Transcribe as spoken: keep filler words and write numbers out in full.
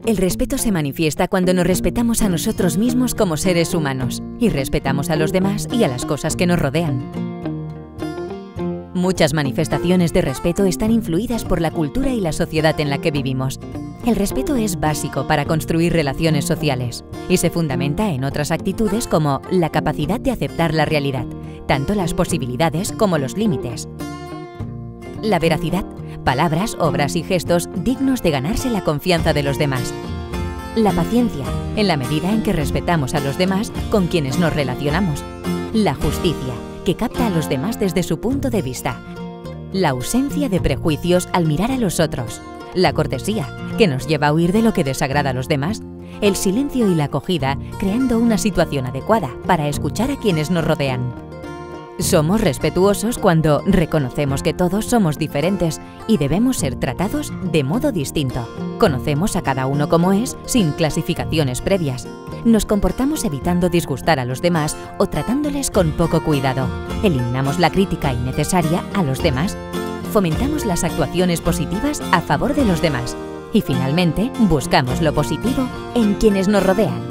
El respeto se manifiesta cuando nos respetamos a nosotros mismos como seres humanos y respetamos a los demás y a las cosas que nos rodean. Muchas manifestaciones de respeto están influidas por la cultura y la sociedad en la que vivimos. El respeto es básico para construir relaciones sociales y se fundamenta en otras actitudes como la capacidad de aceptar la realidad, tanto las posibilidades como los límites. La veracidad, palabras, obras y gestos dignos de ganarse la confianza de los demás. La paciencia, en la medida en que respetamos a los demás con quienes nos relacionamos. La justicia, que capta a los demás desde su punto de vista. La ausencia de prejuicios al mirar a los otros. La cortesía, que nos lleva a huir de lo que desagrada a los demás. El silencio y la acogida, creando una situación adecuada para escuchar a quienes nos rodean. Somos respetuosos cuando reconocemos que todos somos diferentes y debemos ser tratados de modo distinto. Conocemos a cada uno como es, sin clasificaciones previas. Nos comportamos evitando disgustar a los demás o tratándoles con poco cuidado. Eliminamos la crítica innecesaria a los demás. Fomentamos las actuaciones positivas a favor de los demás. Y finalmente, buscamos lo positivo en quienes nos rodean.